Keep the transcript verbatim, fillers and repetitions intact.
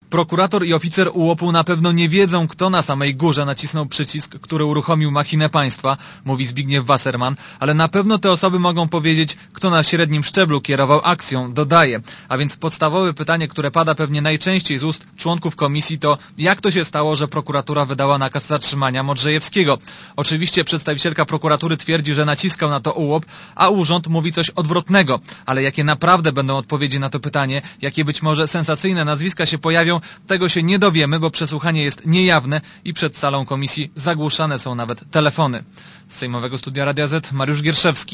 Prokurator i oficer U O P u na pewno nie wiedzą, kto na samej górze nacisnął przycisk, który uruchomił machinę państwa, mówi Zbigniew Wasserman, ale na pewno te osoby mogą powiedzieć, kto na średnim szczeblu kierował akcją, dodaje. A więc podstawowe pytanie, które pada pewnie najczęściej z ust członków komisji, to jak to się stało, że prokuratura wydała nakaz zatrzymania Modrzejewskiego. Oczywiście przedstawicielka prokuratury twierdzi, że naciskał na to U O P, a urząd mówi coś odwrotnego. Ale jakie naprawdę będą odpowiedzi na to pytanie, jakie być może sensacyjne nazwiska się pojawią, tego się nie dowiemy, bo przesłuchanie jest niejawne i przed salą komisji zagłuszane są nawet telefony. Z Sejmowego Studia Radia Z Mariusz Gierszewski.